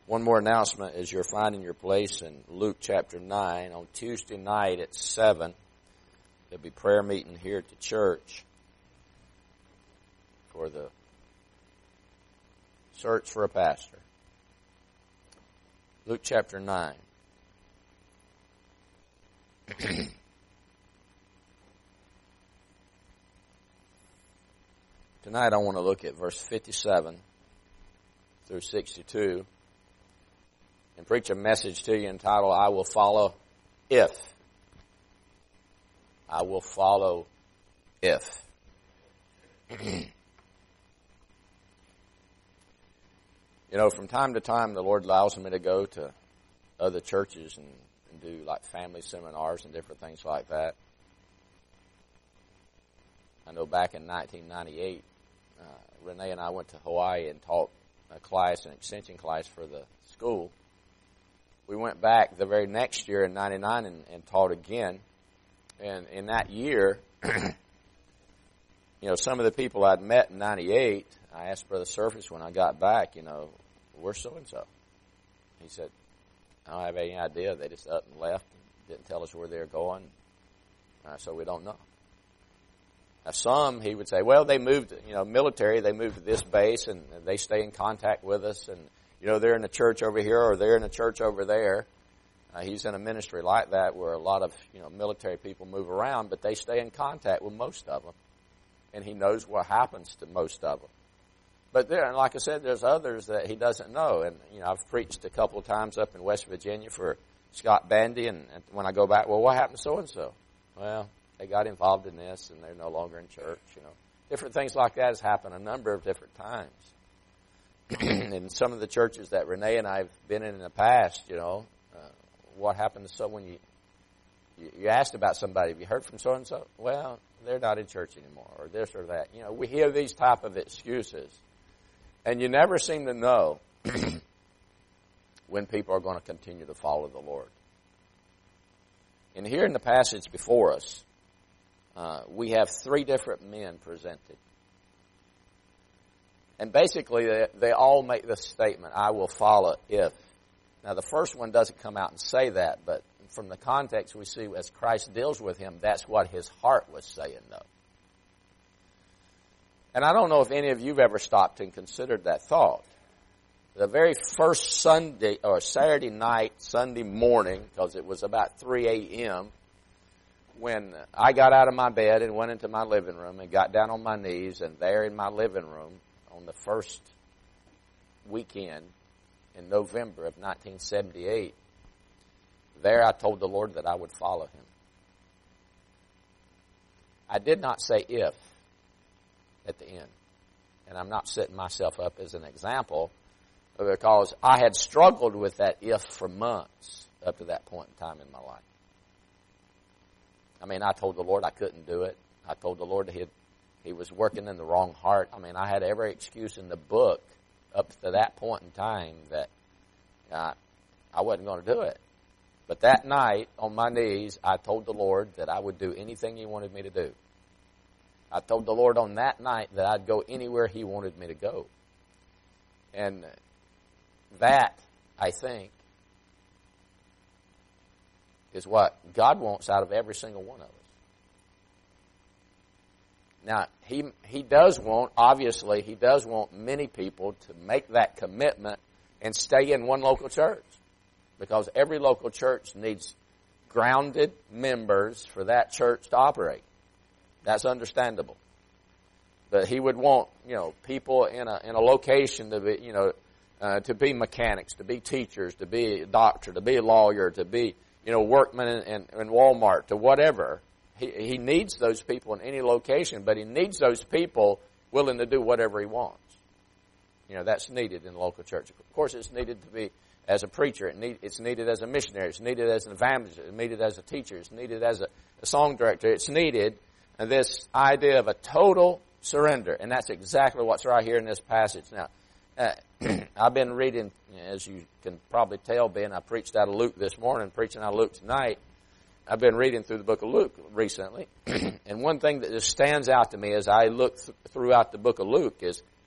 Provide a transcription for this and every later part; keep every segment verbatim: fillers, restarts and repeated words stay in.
One more announcement as you're finding your place in Luke chapter nine. On Tuesday night at seven, there'll be prayer meeting here at the church for the search for a pastor. Luke chapter nine. Tonight I want to look at verse fifty-seven through sixty-two and preach a message to you entitled, I will follow if. I will follow if. You know, from time to time the Lord allows me to go to other churches and, and do like family seminars and different things like that. I know back in nineteen ninety-eight, uh, Renee and I went to Hawaii and taught a class, an extension class for the school. We went back the very next year in ninety-nine and, and taught again. And in that year, you know, some of the people I'd met in ninety-eight, I asked Brother Surface when I got back, you know, where's so-and-so? He said, I don't have any idea. They just up and left and didn't tell us where they were going. Uh, so we don't know. Now, some, he would say, well, they moved, you know, military, they moved to this base and they stay in contact with us and, you know, they're in a church over here or they're in a church over there. Uh, he's in a ministry like that where a lot of, you know, military people move around, but they stay in contact with most of them. And he knows what happens to most of them. But there, and like I said, there's others that he doesn't know. And, you know, I've preached a couple of times up in West Virginia for Scott Bandy, and, and when I go back, well, what happened to so-and-so? Well, they got involved in this, and they're no longer in church, you know. Different things like that has happened a number of different times. In some of the churches that Renee and I have been in in the past, you know, uh, what happened to someone you, you you asked about somebody, have you heard from so-and-so? Well, they're not in church anymore, or this or that. You know, we hear these type of excuses, and you never seem to know when people are going to continue to follow the Lord. And here in the passage before us, uh, we have three different men presented. And basically, they, they all make this statement, I will follow if. Now, the first one doesn't come out and say that, but from the context we see as Christ deals with him, that's what his heart was saying, though. And I don't know if any of you have ever stopped and considered that thought. The very first Sunday, or Saturday night, Sunday morning, because it was about three a.m., when I got out of my bed and went into my living room and got down on my knees, and there in my living room, on the first weekend in November of nineteen seventy-eight, there I told the Lord that I would follow him. I did not say if at the end. And I'm not setting myself up as an example because I had struggled with that if for months up to that point in time in my life. I mean, I told the Lord I couldn't do it. I told the Lord that he had He was working in the wrong heart. I mean, I had every excuse in the book up to that point in time that uh, I wasn't going to do it. But that night, on my knees, I told the Lord that I would do anything he wanted me to do. I told the Lord on that night that I'd go anywhere he wanted me to go. And that, I think, is what God wants out of every single one of us. Now, he he does want, obviously, he does want many people to make that commitment and stay in one local church. Because every local church needs grounded members for that church to operate. That's understandable. But he would want, you know, people in a in a location to be, you know, uh, to be mechanics, to be teachers, to be a doctor, to be a lawyer, to be, you know, workmen in, in, in Walmart, to whatever. He, he needs those people in any location, but he needs those people willing to do whatever he wants. You know, that's needed in the local church. Of course, it's needed to be as a preacher. It need, it's needed as a missionary. It's needed as an evangelist. It's needed as a teacher. It's needed as a, a song director. It's needed uh, this idea of a total surrender. And that's exactly what's right here in this passage. Now, uh, I've been reading, as you can probably tell, Ben, I preached out of Luke this morning, preaching out of Luke tonight. I've been reading through the book of Luke recently, and one thing that just stands out to me as I look th- throughout the book of Luke is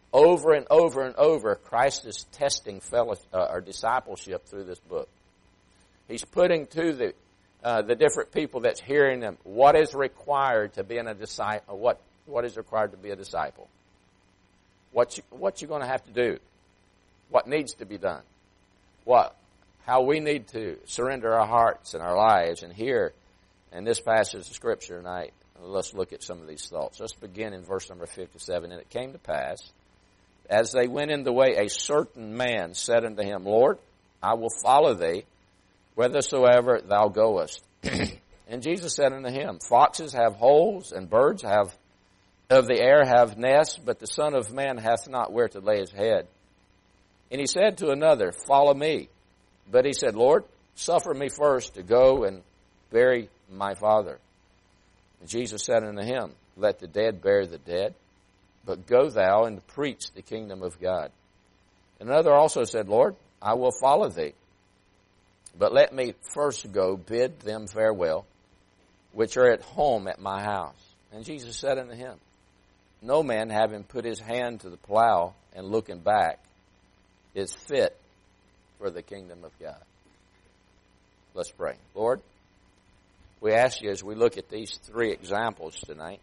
Over and over and over, Christ is testing fellow, uh, or discipleship through this book. He's putting to the uh, the different people that's hearing them what is required to be in a disciple. What what is required to be a disciple? What you, what you're going to have to do? What needs to be done? What how we need to surrender our hearts and our lives. And here in this passage of Scripture tonight, let's look at some of these thoughts. Let's begin in verse number fifty-seven. And it came to pass, as they went in the way, a certain man said unto him, Lord, I will follow thee, whithersoever thou goest. And Jesus said unto him, Foxes have holes, and birds have of the air have nests, but the Son of Man hath not where to lay his head. And he said to another, Follow me. But he said, Lord, suffer me first to go and bury my father. And Jesus said unto him, Let the dead bury the dead, but go thou and preach the kingdom of God. And another also said, Lord, I will follow thee, but let me first go bid them farewell, which are at home at my house. And Jesus said unto him, No man having put his hand to the plow and looking back is fit for the kingdom of God. Let's pray. Lord, we ask you as we look at these three examples tonight,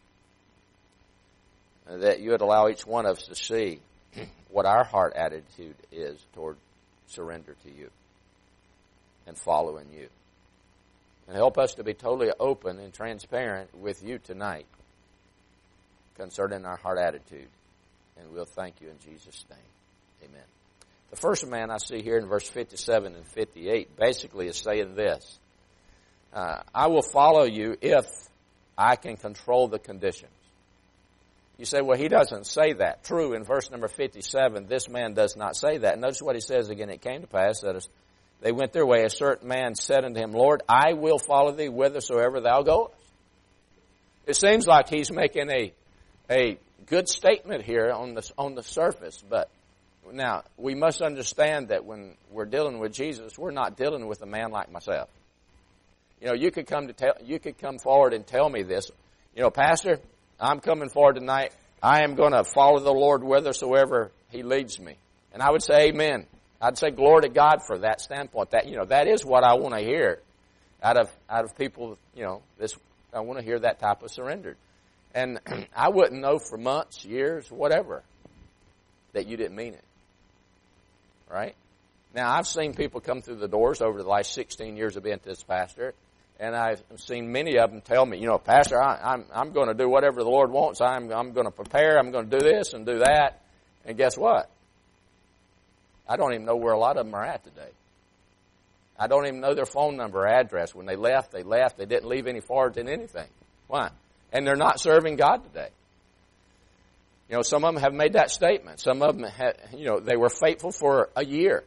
that you would allow each one of us to see what our heart attitude is toward surrender to you and following you. And help us to be totally open and transparent with you tonight concerning our heart attitude. And we'll thank you in Jesus' name. Amen. The first man I see here in verse fifty-seven and fifty-eight basically is saying this. Uh, I will follow you if I can control the conditions. You say, well, he doesn't say that. True, in verse number fifty-seven, this man does not say that. Notice what he says again. It came to pass that as they went their way, a certain man said unto him, Lord, I will follow thee whithersoever thou goest. It seems like he's making a a good statement here on the, on the surface, but now we must understand that when we're dealing with Jesus, we're not dealing with a man like myself. You know, you could come to tell, you could come forward and tell me this. You know, Pastor, I'm coming forward tonight. I am going to follow the Lord whithersoever He leads me. And I would say amen. I'd say glory to God for that standpoint. That, you know, that is what I want to hear out of, out of people, you know, this, I want to hear that type of surrender. And I wouldn't know for months, years, whatever, that you didn't mean it. Right? Now, I've seen people come through the doors over the last sixteen years of being this pastor, and I've seen many of them tell me, you know, Pastor, I, I'm I'm going to do whatever the Lord wants. I'm I'm going to prepare. I'm going to do this and do that. And guess what? I don't even know where a lot of them are at today. I don't even know their phone number or address. When they left, they left. They didn't leave any forward in anything. Why? And they're not serving God today. You know, some of them have made that statement. Some of them, had, you know, they were faithful for a year.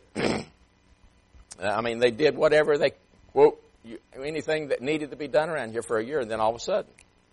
I mean, they did whatever they, quote, you, anything that needed to be done around here for a year, and then all of a sudden,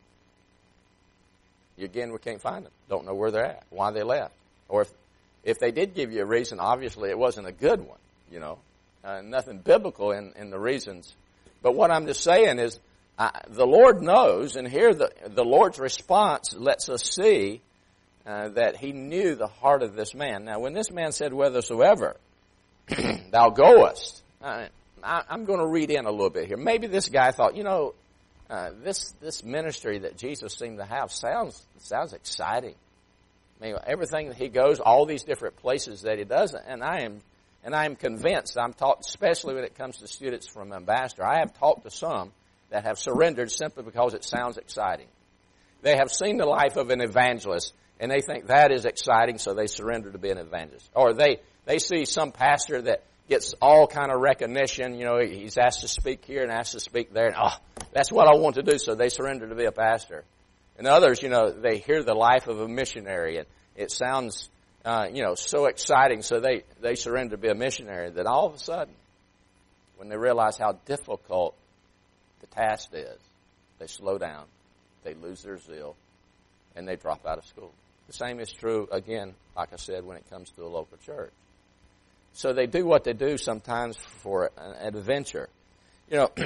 you, again, we can't find them. Don't know where they're at, why they left. Or if, if they did give you a reason, obviously it wasn't a good one, you know. Uh, nothing biblical in, in the reasons. But what I'm just saying is, uh, the Lord knows, and here the, the Lord's response lets us see Uh, that he knew the heart of this man. Now, when this man said, whithersoever thou goest, uh, I, I'm going to read in a little bit here. Maybe this guy thought, you know, uh, this this ministry that Jesus seemed to have sounds sounds exciting. I mean, everything that he goes, all these different places that he does, and I am and I am convinced. I'm taught, especially when it comes to students from Ambassador, I have talked to some that have surrendered simply because it sounds exciting. They have seen the life of an evangelist, and they think that is exciting, so they surrender to be an evangelist. Or they, they see some pastor that gets all kind of recognition. You know, he's asked to speak here and asked to speak there. And, oh, that's what I want to do, so they surrender to be a pastor. And others, you know, they hear the life of a missionary, and it sounds, uh, you know, so exciting, so they, they surrender to be a missionary. Then all of a sudden, when they realize how difficult the task is, they slow down, they lose their zeal, and they drop out of school. The same is true, again, like I said, when it comes to a local church. So they do what they do sometimes for an adventure. You know,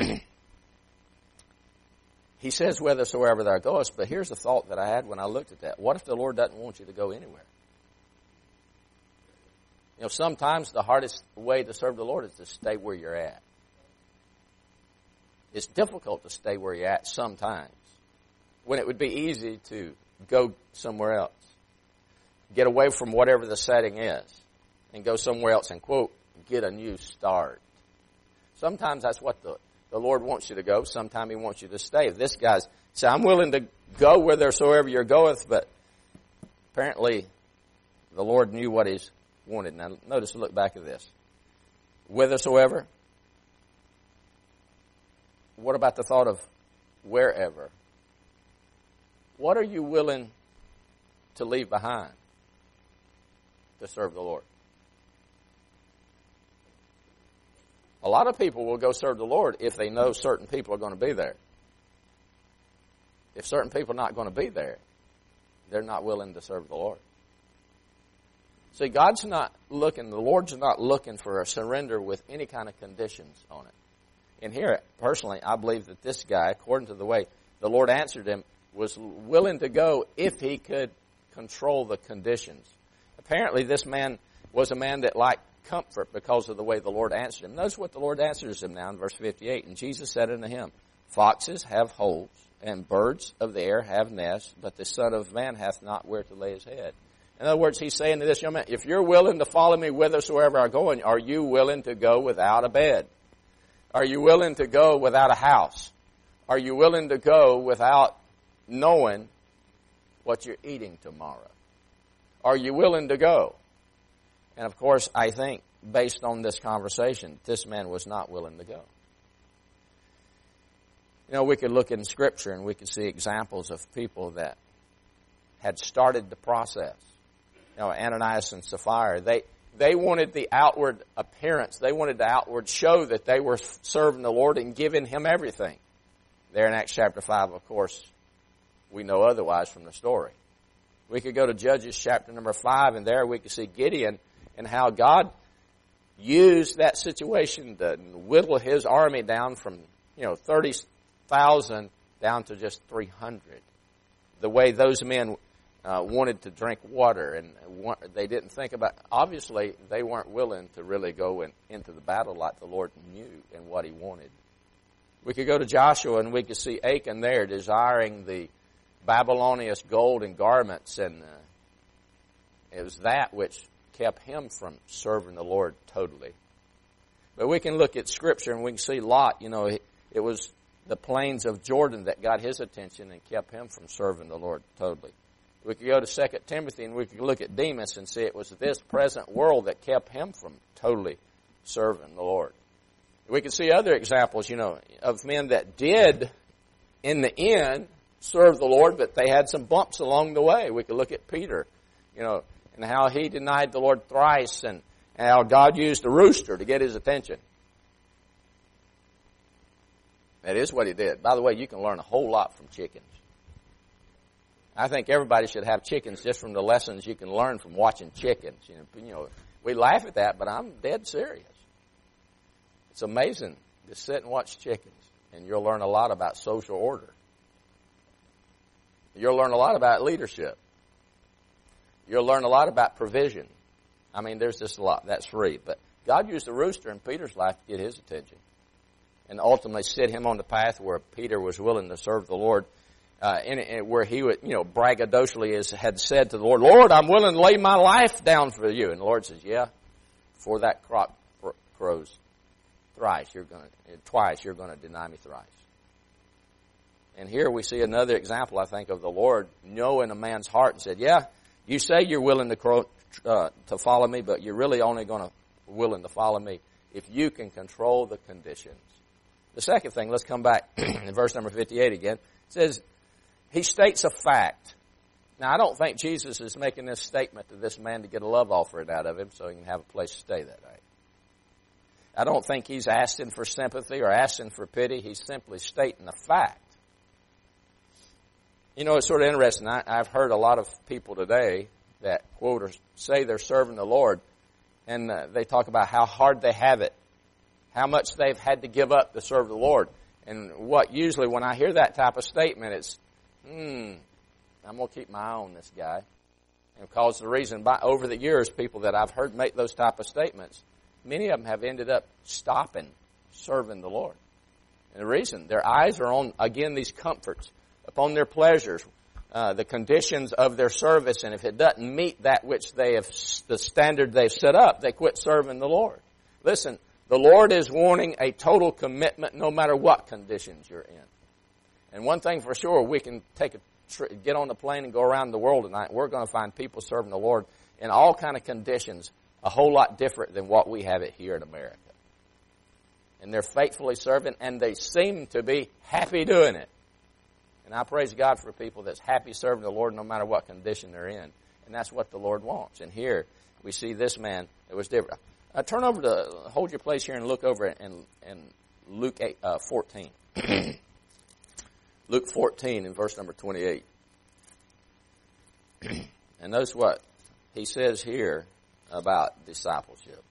he says, whithersoever thou goest, but here's the thought that I had when I looked at that. What if the Lord doesn't want you to go anywhere? You know, sometimes the hardest way to serve the Lord is to stay where you're at. It's difficult to stay where you're at sometimes, when it would be easy to go somewhere else. Get away from whatever the setting is and go somewhere else and, quote, get a new start. Sometimes that's what the, the Lord wants you to go. Sometimes He wants you to stay. This guy's say, I'm willing to go whithersoever you're goeth, but apparently the Lord knew what He wanted. Now notice, look back at this. Whithersoever. What about the thought of wherever? What are you willing to leave behind to serve the Lord? A lot of people will go serve the Lord if they know certain people are going to be there. If certain people are not going to be there, they're not willing to serve the Lord. See, God's not looking, the Lord's not looking for a surrender with any kind of conditions on it. And here, personally, I believe that this guy, according to the way the Lord answered him, was willing to go if he could control the conditions. Apparently, this man was a man that liked comfort because of the way the Lord answered him. Notice what the Lord answers him now in verse fifty-eight. And Jesus said unto him, Foxes have holes, and birds of the air have nests, but the Son of Man hath not where to lay his head. In other words, he's saying to this young man, if you're willing to follow me whithersoever I go, are you willing to go without a bed? Are you willing to go without a house? Are you willing to go without knowing what you're eating tomorrow? Are you willing to go? And of course, I think, based on this conversation, this man was not willing to go. You know, we could look in Scripture and we could see examples of people that had started the process. You know, Ananias and Sapphira, they, they wanted the outward appearance. They wanted the outward show that they were serving the Lord and giving Him everything. There in Acts chapter five, of course, we know otherwise from the story. We could go to Judges chapter number five, and there we could see Gideon and how God used that situation to whittle his army down from, you know, thirty thousand down to just three hundred. The way those men uh, wanted to drink water, and want, they didn't think about, obviously they weren't willing to really go in, into the battle like the Lord knew and what He wanted. We could go to Joshua and we could see Achan there desiring the Babylonian gold and garments, and uh, it was that which kept him from serving the Lord totally. But we can look at Scripture and we can see Lot, you know, it was the plains of Jordan that got his attention and kept him from serving the Lord totally. We could go to Second Timothy and we could look at Demas and see it was this present world that kept him from totally serving the Lord. We can see other examples, you know, of men that did, in the end, serve the Lord, but they had some bumps along the way. We could look at Peter, you know, and how he denied the Lord thrice, and how God used a rooster to get his attention. That is what He did. By the way, you can learn a whole lot from chickens. I think everybody should have chickens just from the lessons you can learn from watching chickens. You know, you know, we laugh at that, but I'm dead serious. It's amazing to sit and watch chickens, and you'll learn a lot about social order. You'll learn a lot about leadership. You'll learn a lot about provision. I mean, there's just a lot. That's free. But God used the rooster in Peter's life to get his attention, and ultimately set him on the path where Peter was willing to serve the Lord, uh, in, in, where he would, you know, braggadociously as had said to the Lord, Lord, I'm willing to lay my life down for you. And the Lord says, yeah, before that cock crows thrice, you're going to, twice, you're going to deny me thrice. And here we see another example, I think, of the Lord knowing a man's heart and said, yeah, you say you're willing to crow, uh, to follow me, but you're really only going to willing to follow me if you can control the conditions. The second thing, let's come back in verse number fifty-eight again. It says, he states a fact. Now, I don't think Jesus is making this statement to this man to get a love offering out of him so he can have a place to stay that night. I don't think he's asking for sympathy or asking for pity. He's simply stating a fact. You know, it's sort of interesting. I, I've heard a lot of people today that quote or say they're serving the Lord, and uh, they talk about how hard they have it, how much they've had to give up to serve the Lord. And what usually when I hear that type of statement, it's, hmm, I'm going to keep my eye on this guy. Because the reason, by over the years, people that I've heard make those type of statements, many of them have ended up stopping serving the Lord. And the reason, their eyes are on, again, these comforts, upon their pleasures, uh, the conditions of their service, and if it doesn't meet that which they have, the standard they've set up, they quit serving the Lord. Listen, the Lord is wanting a total commitment no matter what conditions you're in. And one thing for sure, we can take a tri- get on the plane and go around the world tonight. We're going to find people serving the Lord in all kind of conditions, a whole lot different than what we have it here in America. And they're faithfully serving, and they seem to be happy doing it. And I praise God for people that's happy serving the Lord no matter what condition they're in. And that's what the Lord wants. And here we see this man that was different. Uh, turn over to, hold your place here and look over in, in Luke eight, uh, fourteen. Luke fourteen in verse number twenty-eight. And notice what he says here about discipleship.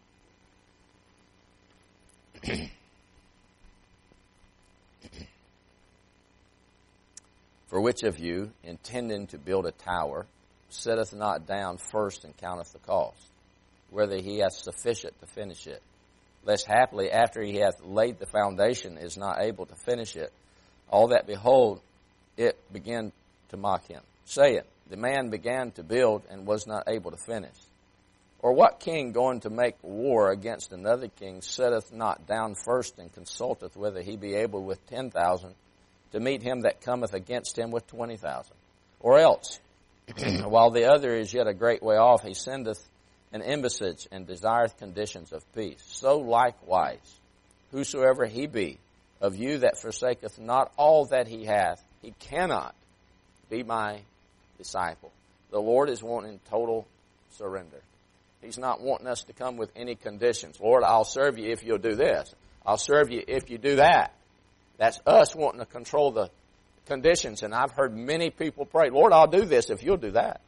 For which of you, intending to build a tower, setteth not down first and counteth the cost, whether he hath sufficient to finish it, lest haply after he hath laid the foundation is not able to finish it, all that behold it begin to mock him, saying, the man began to build and was not able to finish. Or what king going to make war against another king setteth not down first and consulteth whether he be able with ten thousand to meet him that cometh against him with twenty thousand? Or else, while the other is yet a great way off, he sendeth an embassage and desireth conditions of peace. So likewise, whosoever he be of you that forsaketh not all that he hath, he cannot be my disciple. The Lord is wanting total surrender. He's not wanting us to come with any conditions. Lord, I'll serve you if you'll do this. I'll serve you if you do that. That's us wanting to control the conditions. And I've heard many people pray, Lord, I'll do this if you'll do that.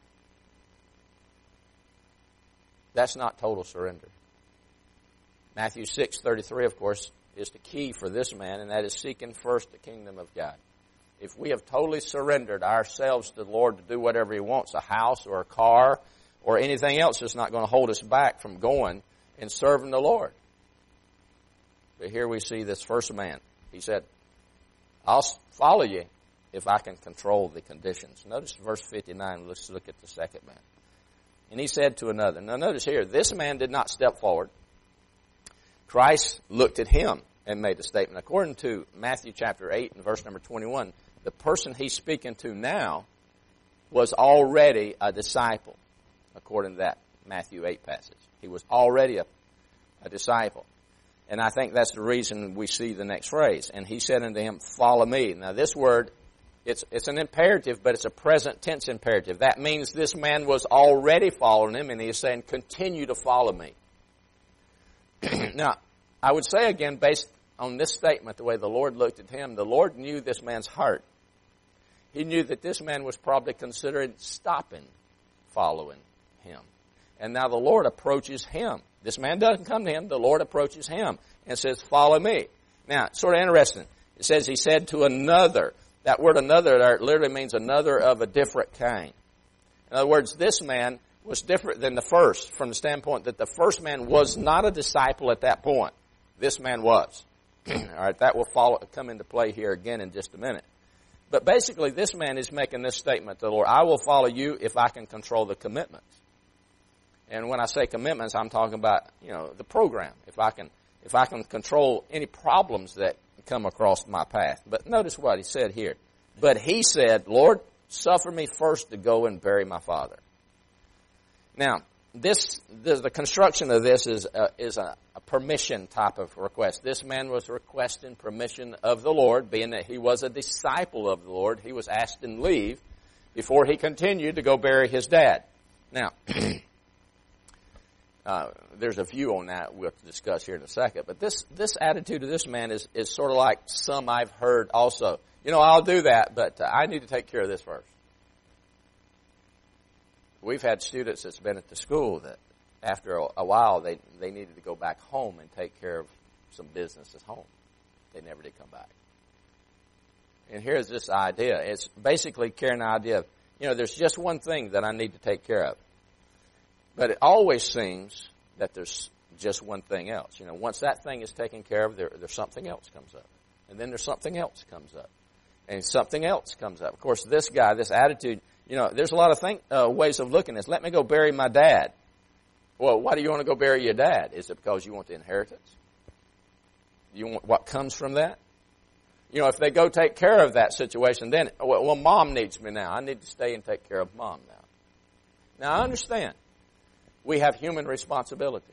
That's not total surrender. Matthew six thirty-three, of course, is the key for this man, and that is seeking first the kingdom of God. If we have totally surrendered ourselves to the Lord to do whatever he wants, a house or a car or anything else that's not going to hold us back from going and serving the Lord. But here we see this first man. He said, I'll follow you if I can control the conditions. Notice verse fifty-nine. Let's look at the second man. And he said to another. Now notice here, this man did not step forward. Christ looked at him and made a statement. According to Matthew chapter eight and verse number twenty-one, the person he's speaking to now was already a disciple, according to that Matthew eight passage. He was already a, a disciple. And I think that's the reason we see the next phrase. And he said unto him, follow me. Now this word, it's it's an imperative, but it's a present tense imperative. That means this man was already following him, and he is saying, continue to follow me. Now, I would say again, based on this statement, the way the Lord looked at him, the Lord knew this man's heart. He knew that this man was probably considering stopping following him. And now the Lord approaches him. This man doesn't come to him. The Lord approaches him and says, follow me. Now, it's sort of interesting. It says he said to another. That word another there literally means another of a different kind. In other words, this man was different than the first from the standpoint that the first man was not a disciple at that point. This man was. All right, that will follow, come into play here again in just a minute. But basically, this man is making this statement to the Lord, I will follow you if I can control the commitments. And when I say commitments, I'm talking about, you know, the program. If I can, if I can control any problems that come across my path. But notice what he said here. But he said, Lord, suffer me first to go and bury my father. Now, this, the, the construction of this is a, is a, a permission type of request. This man was requesting permission of the Lord, being that he was a disciple of the Lord. He was asked in leave before he continued to go bury his dad. Now, uh, there's a view on that we'll discuss here in a second. But this, this attitude of this man is, is sort of like some I've heard also. You know, I'll do that, but uh, I need to take care of this first. We've had students that's been at the school that after a, a while they, they needed to go back home and take care of some business at home. They never did come back. And here's this idea. It's basically carrying the idea of, you know, there's just one thing that I need to take care of. But it always seems that there's just one thing else. You know, once that thing is taken care of, there, there's something else comes up. And then there's something else comes up. And something else comes up. Of course, this guy, this attitude, you know, there's a lot of think, uh, ways of looking at this. Let me go bury my dad. Well, why do you want to go bury your dad? Is it because you want the inheritance? You want what comes from that? You know, if they go take care of that situation, then, well, well, mom needs me now. I need to stay and take care of mom now. Now, I understand. We have human responsibilities.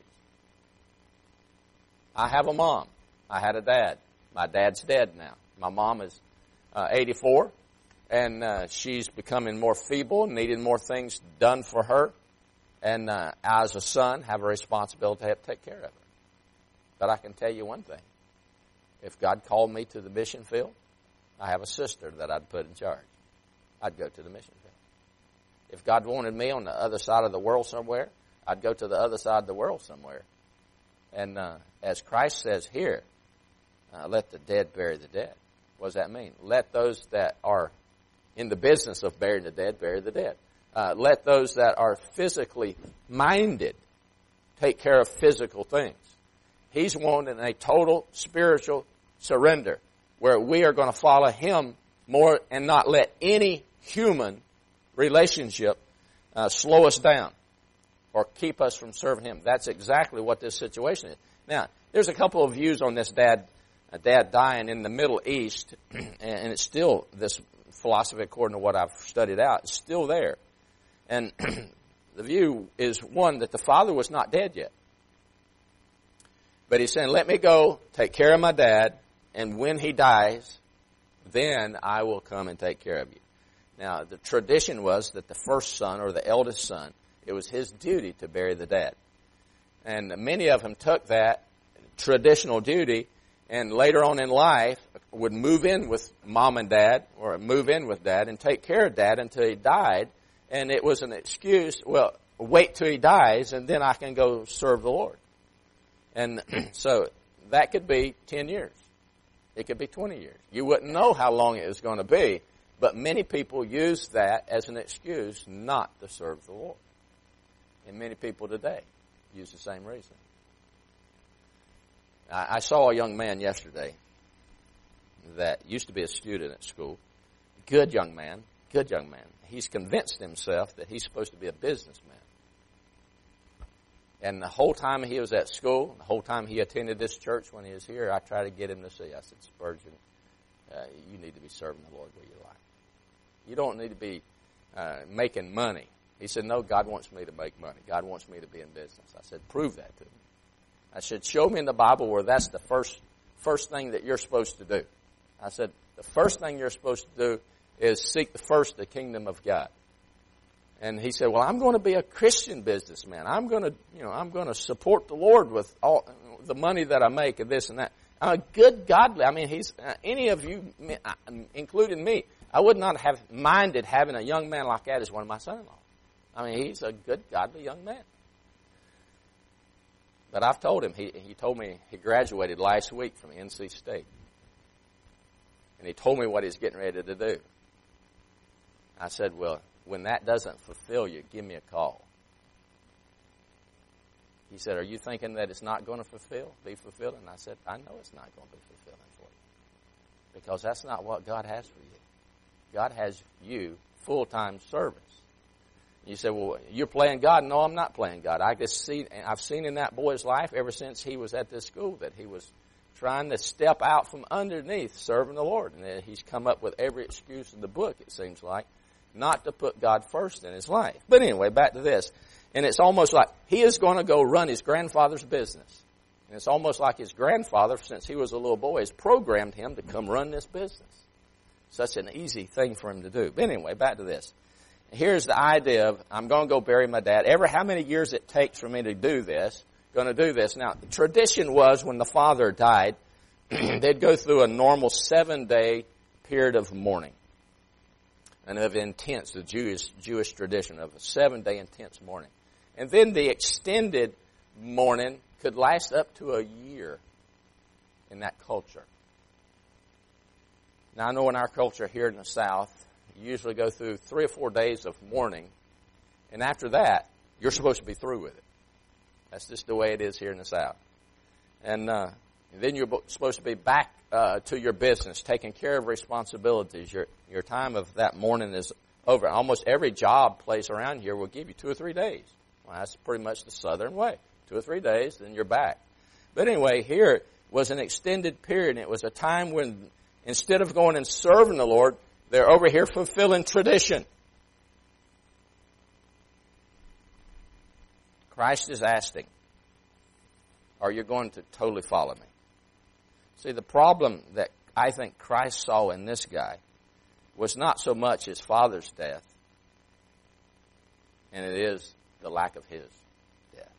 I have a mom. I had a dad. My dad's dead now. My mom is uh, eighty-four, and uh, she's becoming more feeble and needing more things done for her. And uh, as a son, have a responsibility to have to take care of her. But I can tell you one thing. If God called me to the mission field, I have a sister that I'd put in charge. I'd go to the mission field. If God wanted me on the other side of the world somewhere, I'd go to the other side of the world somewhere. And uh, as Christ says here, uh, let the dead bury the dead. What does that mean? Let those that are in the business of burying the dead bury the dead. Uh, let those that are physically minded take care of physical things. He's wanting a total spiritual surrender where we are going to follow Him more and not let any human relationship uh, slow us down or keep us from serving Him. That's exactly what this situation is. Now, there's a couple of views on this dad, uh, dad dying in the Middle East, and it's still, this philosophy, according to what I've studied out, is still there. And the view is one that the father was not dead yet. But he's saying, let me go take care of my dad, and when he dies, then I will come and take care of you. Now, the tradition was that the first son or the eldest son, it was his duty to bury the dad. And many of them took that traditional duty and later on in life would move in with mom and dad or move in with dad and take care of dad until he died. And it was an excuse, well, wait till he dies and then I can go serve the Lord. And so that could be ten years. It could be twenty years. You wouldn't know how long it was going to be, but many people use that as an excuse not to serve the Lord. And many people today use the same reason. I, I saw a young man yesterday that used to be a student at school. Good young man, good young man. He's convinced himself that he's supposed to be a businessman. And the whole time he was at school, the whole time he attended this church when he was here, I tried to get him to see. I said, Spurgeon, uh, you need to be serving the Lord with your life. You don't need to be uh, making money. He said, no, God wants me to make money. God wants me to be in business. I said, prove that to me. I said, show me in the Bible where that's the first first thing that you're supposed to do. I said, the first thing you're supposed to do is seek the first the kingdom of God. And he said, well, I'm going to be a Christian businessman. I'm going to, you know, I'm going to support the Lord with all the money that I make and this and that. I'm a good, godly, I mean, he's, uh, any of you, including me, I would not have minded having a young man like that as one of my son-in-laws. I mean, he's a good, godly young man. But I've told him, he, he told me he graduated last week from N C State. And he told me what he's getting ready to do. I said, well, when that doesn't fulfill you, give me a call. He said, are you thinking that it's not going to fulfill, be fulfilled? And I said, I know it's not going to be fulfilling for you. Because that's not what God has for you. God has you full-time service. You say, well, you're playing God. No, I'm not playing God. I just see, I've seen in that boy's life ever since he was at this school that he was trying to step out from underneath serving the Lord. And he's come up with every excuse in the book, it seems like, not to put God first in his life. But anyway, back to this. And it's almost like he is going to go run his grandfather's business. And it's almost like his grandfather, since he was a little boy, has programmed him to come run this business. Such an easy thing for him to do. But anyway, back to this. Here's the idea of, I'm going to go bury my dad. Ever how many years it takes for me to do this, going to do this. Now, the tradition was when the father died, they'd go through a normal seven-day period of mourning. And of intense, the Jewish Jewish tradition of a seven-day intense mourning. And then the extended mourning could last up to a year in that culture. Now, I know in our culture here in the South, you usually go through three or four days of mourning. And after that, you're supposed to be through with it. That's just the way it is here in the South. And, uh, and then you're supposed to be back uh, to your business, taking care of responsibilities. Your your time of that morning is over. Almost every job place around here will give you two or three days. Well, that's pretty much the Southern way. Two or three days, then you're back. But anyway, here was an extended period, and it was a time when instead of going and serving the Lord, they're over here fulfilling tradition. Christ is asking, are you going to totally follow me? See, the problem that I think Christ saw in this guy was not so much his father's death, and it is the lack of his death.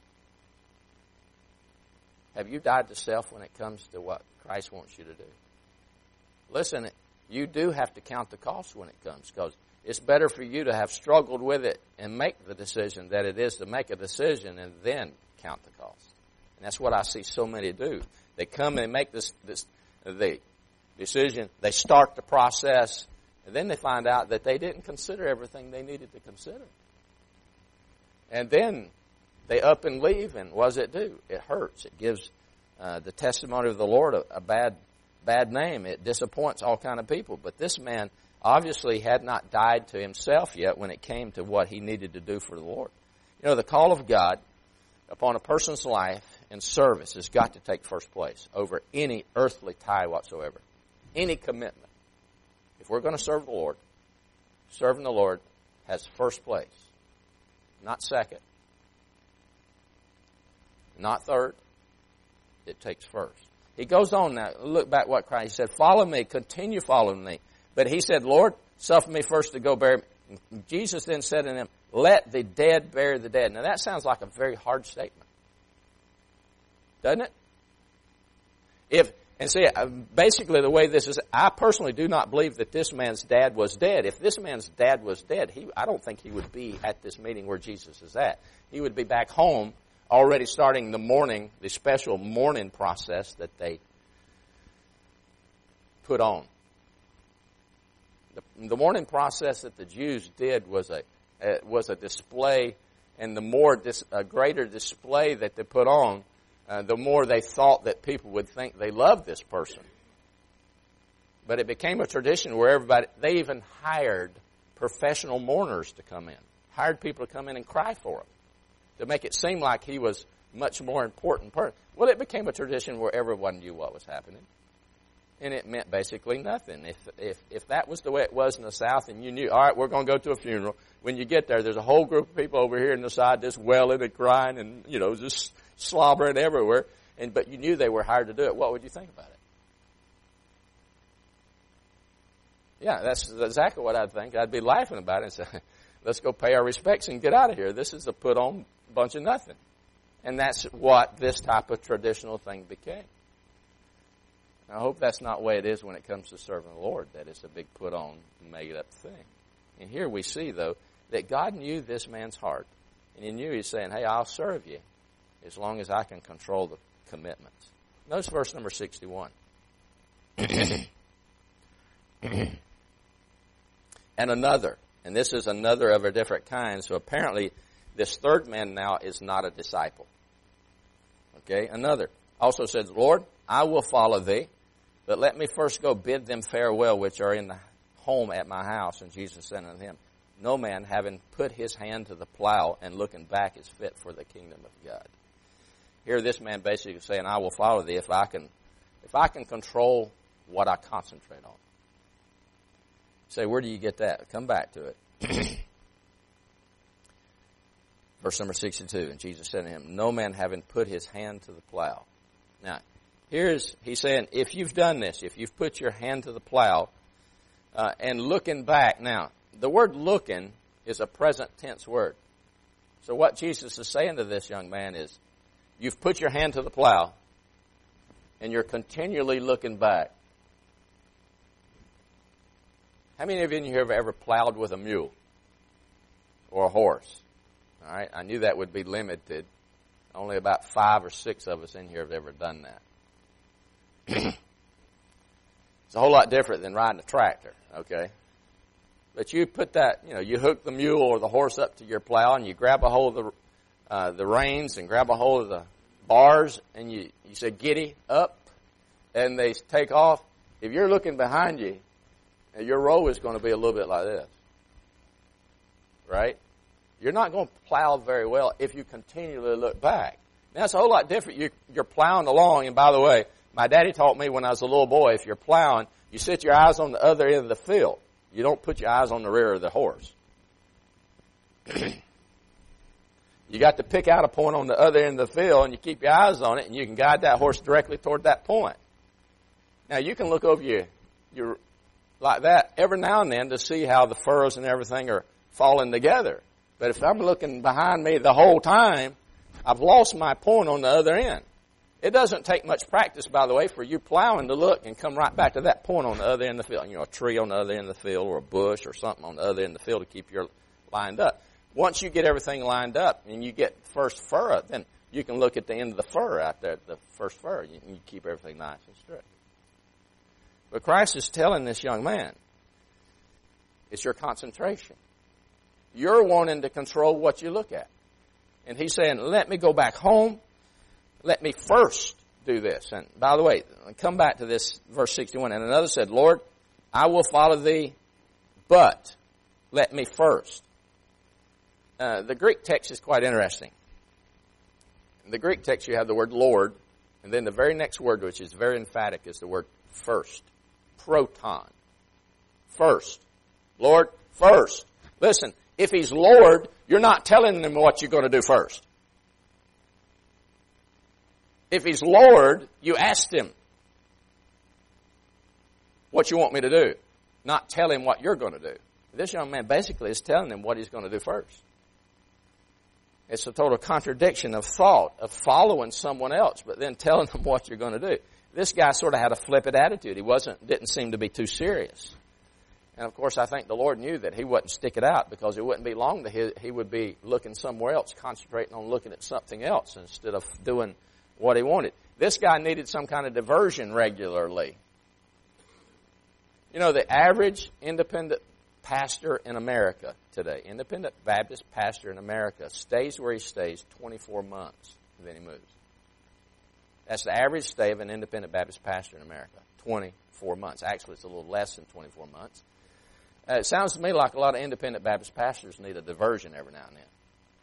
Have you died to self when it comes to what Christ wants you to do? Listen, you do have to count the cost when it comes, because it's better for you to have struggled with it and make the decision than it is to make a decision and then count the cost. And that's what I see so many do. They come and make this, this the decision, they start the process, and then they find out that they didn't consider everything they needed to consider. And then they up and leave, and what does it do? It hurts. It gives uh, the testimony of the Lord a, a bad bad name. It disappoints all kind of people. But this man obviously had not died to himself yet when it came to what he needed to do for the Lord. You know, the call of God upon a person's life and service has got to take first place over any earthly tie whatsoever, any commitment. If we're going to serve the Lord, serving the Lord has first place, not second, not third. It takes first. He goes on now. Look back what Christ said. Follow me, continue following me. But he said, Lord, suffer me first to go bury me. Jesus then said to him, let the dead bury the dead. Now that sounds like a very hard statement. Doesn't it? If and see, basically the way this is, I personally do not believe that this man's dad was dead. If this man's dad was dead, he, I don't think he would be at this meeting where Jesus is at. He would be back home already starting the morning, the special mourning process that they put on. The, the mourning process that the Jews did was a uh, was a display, and the more dis, a greater display that they put on, Uh, the more they thought that people would think they loved this person. But it became a tradition where everybody, they even hired professional mourners to come in. Hired people to come in and cry for him. To make it seem like he was much more important person. Well, it became a tradition where everyone knew what was happening. And it meant basically nothing. If, if, if that was the way it was in the South and you knew, all right, we're going to go to a funeral. When you get there, there's a whole group of people over here on the side just wailing and crying and, you know, just slobbering everywhere, and but you knew they were hired to do it. What would you think about it? Yeah, that's exactly what I'd think. I'd be laughing about it and say, let's go pay our respects and get out of here. This is a put-on bunch of nothing. And that's what this type of traditional thing became. I hope that's not the way it is when it comes to serving the Lord, that it's a big put-on, made-up thing. And here we see, though, that God knew this man's heart. And he knew he's saying, hey, I'll serve you as long as I can control the commitments. Notice verse number sixty-one. And another, and this is another of a different kind, so apparently this third man now is not a disciple. Okay, another also says, Lord, I will follow thee, but let me first go bid them farewell which are in the home at my house. And Jesus said unto him, no man having put his hand to the plow and looking back is fit for the kingdom of God. Here this man basically is saying, I will follow thee if I can if I can control what I concentrate on. Say, where do you get that? Come back to it. Verse number sixty-two, and Jesus said to him, no man having put his hand to the plow. Now, here's, he's saying, if you've done this, if you've put your hand to the plow, uh, and looking back. Now, the word looking is a present tense word. So what Jesus is saying to this young man is, you've put your hand to the plow, and you're continually looking back. How many of you here have ever plowed with a mule or a horse? All right, I knew that would be limited. Only about five or six of us in here have ever done that. It's a whole lot different than riding a tractor, okay? But you put that, you know, you hook the mule or the horse up to your plow, and you grab a hold of the uh, the reins and grab a hold of the bars, and you, you say, giddy up, and they take off. If you're looking behind you, your row is going to be a little bit like this. Right? You're not going to plow very well if you continually look back. Now, it's a whole lot different. You, you're plowing along, and by the way, my daddy taught me when I was a little boy, if you're plowing, you set your eyes on the other end of the field. You don't put your eyes on the rear of the horse. You got to pick out a point on the other end of the field, and you keep your eyes on it, and you can guide that horse directly toward that point. Now, you can look over your, your like that every now and then to see how the furrows and everything are falling together. But if I'm looking behind me the whole time, I've lost my point on the other end. It doesn't take much practice, by the way, for you plowing to look and come right back to that point on the other end of the field. You know, a tree on the other end of the field or a bush or something on the other end of the field to keep your lined up. Once you get everything lined up and you get first furrow, then you can look at the end of the furrow out there, the first furrow, and you keep everything nice and straight. But Christ is telling this young man, it's your concentration. You're wanting to control what you look at. And he's saying, let me go back home. Let me first do this. And by the way, come back to this verse sixty-one. And another said, Lord, I will follow thee, but let me first. Uh, the Greek text is quite interesting. In the Greek text, you have the word Lord, and then the very next word, which is very emphatic, is the word first. Proton. First. Lord, first. Listen, if he's Lord, you're not telling him what you're going to do first. If he's Lord, you asked him what you want me to do, not tell him what you're going to do. This young man basically is telling him what he's going to do first. It's a total contradiction of thought, of following someone else, but then telling them what you're going to do. This guy sort of had a flippant attitude. He wasn't, didn't seem to be too serious. And of course, I think the Lord knew that he wouldn't stick it out because it wouldn't be long that he, he would be looking somewhere else, concentrating on looking at something else instead of doing what he wanted. This guy needed some kind of diversion regularly. You know, the average independent pastor in America today, independent Baptist pastor in America, stays where he stays twenty-four months, and then he moves. That's the average stay of an independent Baptist pastor in America, twenty-four months. Actually, it's a little less than twenty-four months. Uh, it sounds to me like a lot of independent Baptist pastors need a diversion every now and then.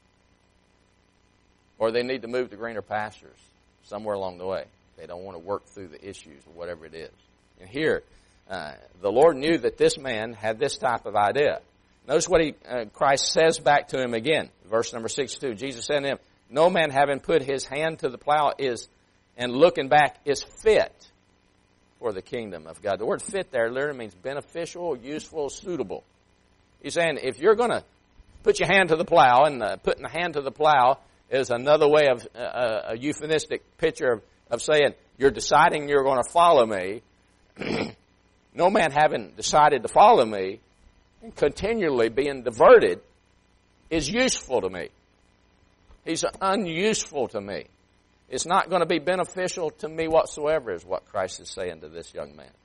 Or they need to move to greener pastures somewhere along the way. They don't want to work through the issues or whatever it is. And here, uh, the Lord knew that this man had this type of idea. Notice what he, uh, Christ says back to him again. Verse number sixty-two. Jesus said to him, no man having put his hand to the plow is, and looking back, is fit for the kingdom of God. The word fit there literally means beneficial, useful, suitable. He's saying if you're going to put your hand to the plow, and uh, putting the hand to the plow is another way of uh, a euphemistic picture of, of saying you're deciding you're going to follow me. No man having decided to follow me and continually being diverted is useful to me. He's unuseful to me. It's not going to be beneficial to me whatsoever, is what Christ is saying to this young man.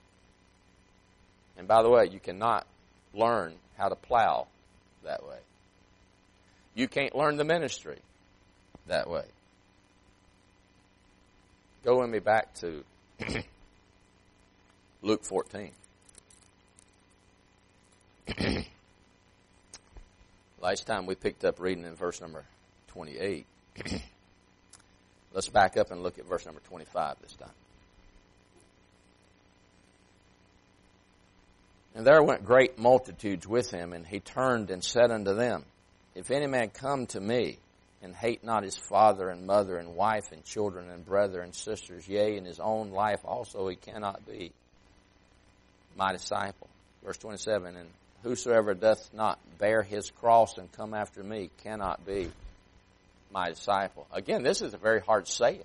And by the way, you cannot learn how to plow that way. You can't learn the ministry that way. Go with me back to Luke fourteen. Last time we picked up reading in verse number twenty-eight. Let's back up and look at verse number twenty-five this time. And there went great multitudes with him, and he turned and said unto them, if any man come to me, and hate not his father and mother and wife and children and brother and sisters, yea, in his own life also, he cannot be my disciple. Verse twenty-seven, and whosoever doth not bear his cross and come after me cannot be my disciple. Again, this is a very hard saying.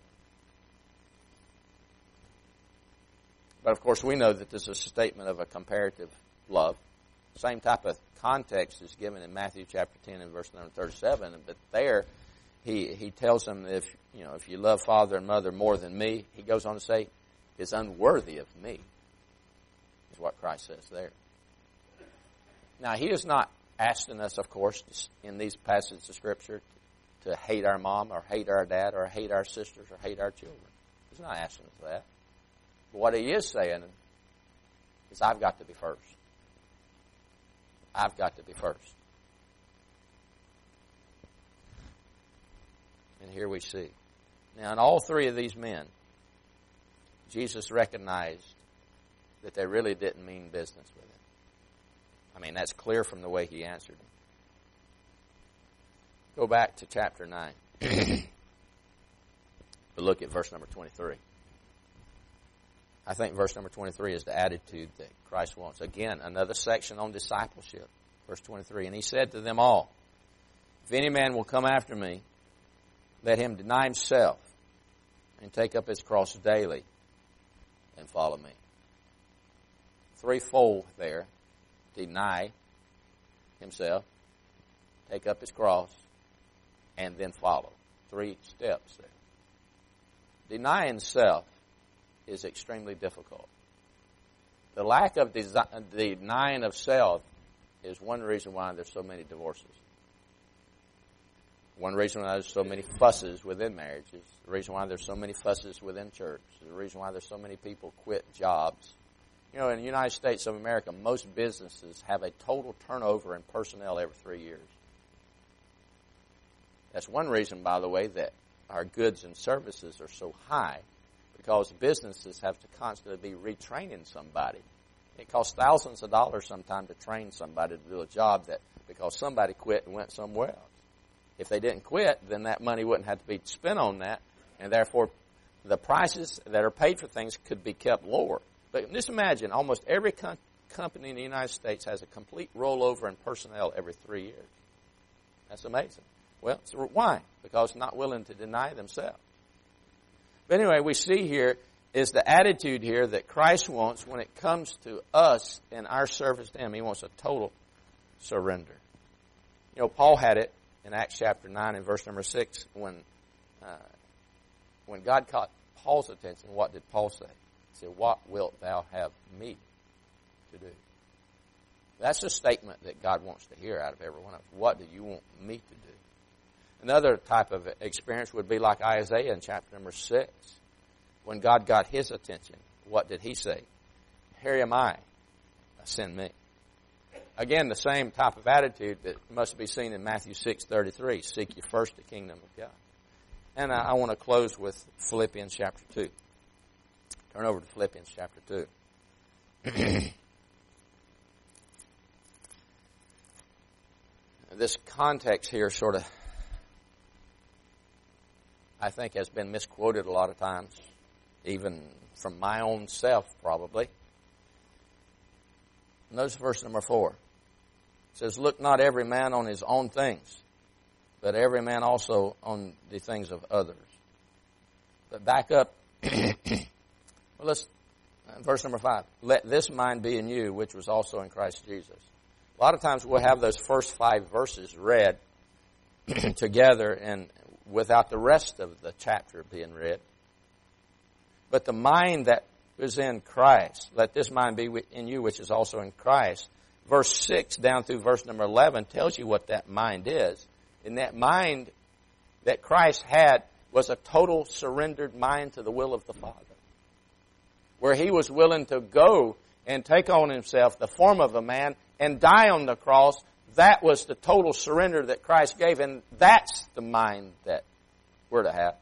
But of course we know that this is a statement of a comparative love. Same type of context is given in Matthew chapter ten and verse number thirty-seven. But there he he tells them, if you know if you love father and mother more than me, he goes on to say, is unworthy of me. Is what Christ says there. Now he is not asking us, of course, in these passages of Scripture to hate our mom or hate our dad or hate our sisters or hate our children. He's not asking us that. But what he is saying is, I've got to be first. I've got to be first. And here we see. Now, in all three of these men, Jesus recognized that they really didn't mean business with him. I mean, that's clear from the way he answered them. Go back to chapter nine. But look at verse number twenty-three. I think verse number twenty-three is the attitude that Christ wants. Again, another section on discipleship. Verse twenty-three. And he said to them all, if any man will come after me, let him deny himself and take up his cross daily and follow me. Threefold there. Deny himself, take up his cross, and then follow. Three steps there. Denying self is extremely difficult. The lack of desi- denying of self is one reason why there's so many divorces. One reason why there's so many fusses within marriages. The reason why there's so many fusses within church. The reason why there's so many people quit jobs. You know, in the United States of America, most businesses have a total turnover in personnel every three years. That's one reason, by the way, that our goods and services are so high, because businesses have to constantly be retraining somebody. It costs thousands of dollars sometimes to train somebody to do a job that because somebody quit and went somewhere else. If they didn't quit, then that money wouldn't have to be spent on that, and therefore the prices that are paid for things could be kept lower. But just imagine, almost every com- company in the United States has a complete rollover in personnel every three years. That's amazing. Well, so why? Because not willing to deny themselves. But anyway, we see here is the attitude here that Christ wants when it comes to us and our service to him. He wants a total surrender. You know, Paul had it in Acts chapter nine and verse number six when, uh, when God caught Paul's attention. What did Paul say? He said, what wilt thou have me to do? That's a statement that God wants to hear out of every one of us. What do you want me to do? Another type of experience would be like Isaiah in chapter number six. When God got his attention, what did he say? Here am I, send me. Again, the same type of attitude that must be seen in Matthew six thirty-three. Seek ye first the kingdom of God. And I, I want to close with Philippians chapter two. Turn over to Philippians chapter two. This context here sort of, I think, has been misquoted a lot of times, even from my own self probably. Notice verse number four. It says, look not every man on his own things, but every man also on the things of others. But back up. Well, let's, uh, verse number five. Let this mind be in you, which was also in Christ Jesus. A lot of times we'll have those first five verses read together and without the rest of the chapter being read. But the mind that is in Christ, let this mind be in you, which is also in Christ. Verse six down through verse number eleven tells you what that mind is. And that mind that Christ had was a total surrendered mind to the will of the Father, where he was willing to go and take on himself the form of a man and die on the cross. That was the total surrender that Christ gave, and that's the mind that we're to have.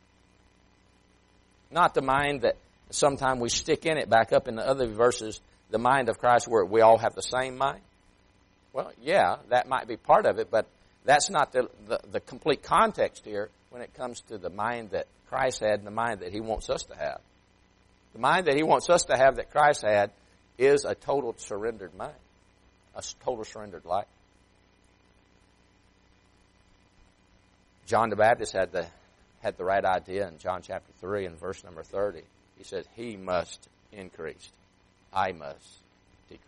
Not the mind that sometimes we stick in it back up in the other verses, the mind of Christ where we all have the same mind. Well, yeah, that might be part of it, but that's not the, the, the complete context here when it comes to the mind that Christ had and the mind that he wants us to have. The mind that he wants us to have that Christ had is a total surrendered mind, a total surrendered life. John the Baptist had the had the right idea in John chapter three and verse number thirty. He said, he must increase, I must decrease.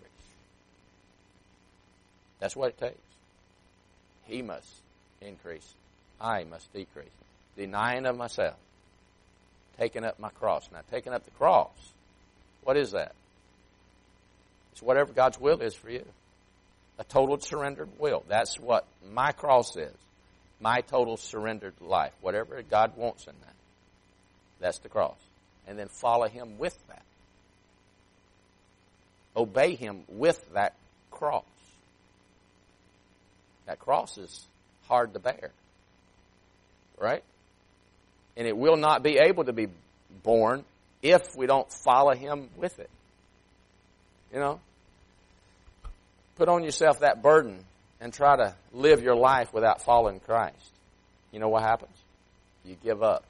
That's what it takes. He must increase, I must decrease. Denying of myself, taking up my cross. Now, taking up the cross, what is that? It's whatever God's will is for you. A total surrendered will. That's what my cross is. My total surrendered life. Whatever God wants in that. That's the cross. And then follow Him with that. Obey Him with that cross. That cross is hard to bear. Right? And it will not be able to be borne if we don't follow Him with it. You know? Put on yourself that burden and try to live your life without following Christ. You know what happens? You give up.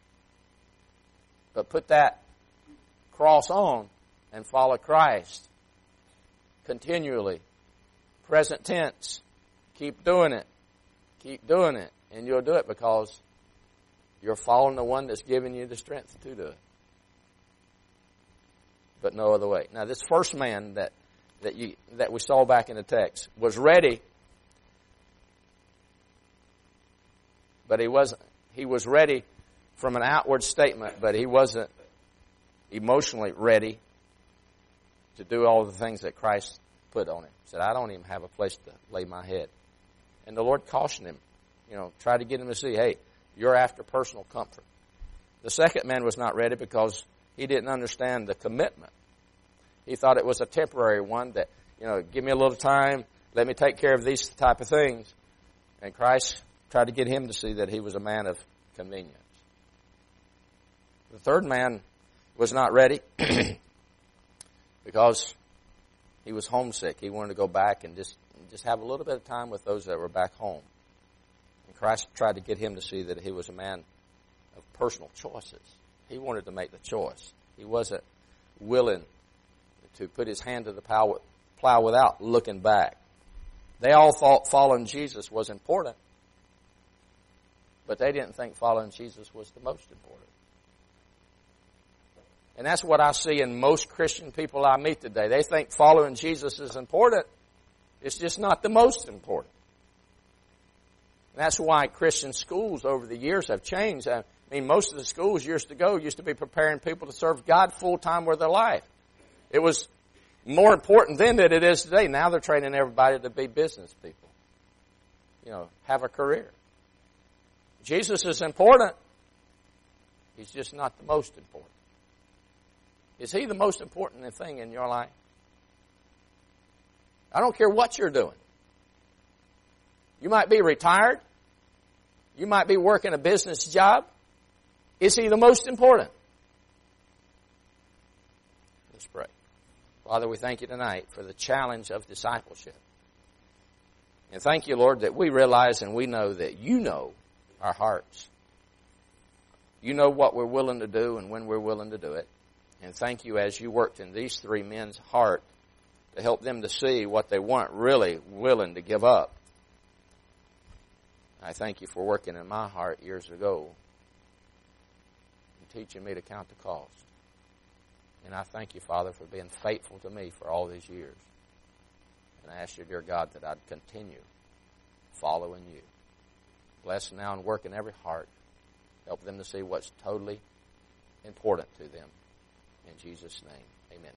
But put that cross on and follow Christ continually. Present tense. Keep doing it. Keep doing it. And you'll do it because you're following the one that's giving you the strength to do it. But no other way. Now, this first man that that you that we saw back in the text was ready, but he wasn't. He was ready from an outward statement, but he wasn't emotionally ready to do all the things that Christ put on him. He said, "I don't even have a place to lay my head." And the Lord cautioned him, you know, try to get him to see, hey, you're after personal comfort. The second man was not ready because he didn't understand the commitment. He thought it was a temporary one that, you know, give me a little time, let me take care of these type of things. And Christ tried to get him to see that he was a man of convenience. The third man was not ready because he was homesick. He wanted to go back and just, just have a little bit of time with those that were back home. And Christ tried to get him to see that he was a man of personal choices. He wanted to make the choice. He wasn't willing to put his hand to the plow, plow without looking back. They all thought following Jesus was important, but they didn't think following Jesus was the most important. And that's what I see in most Christian people I meet today. They think following Jesus is important. It's just not the most important. And that's why Christian schools over the years have changed. I mean, most of the schools years ago used to be preparing people to serve God full-time with their life. It was more important then than it is today. Now they're training everybody to be business people. You know, have a career. Jesus is important. He's just not the most important. Is He the most important thing in your life? I don't care what you're doing. You might be retired. You might be working a business job. Is He the most important? Let's pray. Father, we thank You tonight for the challenge of discipleship. And thank You, Lord, that we realize and we know that You know our hearts. You know what we're willing to do and when we're willing to do it. And thank You as You worked in these three men's heart to help them to see what they weren't really willing to give up. I thank You for working in my heart years ago and teaching me to count the cost. And I thank You, Father, for being faithful to me for all these years. And I ask You, dear God, that I'd continue following You. Bless now and work in every heart. Help them to see what's totally important to them. In Jesus' name, amen.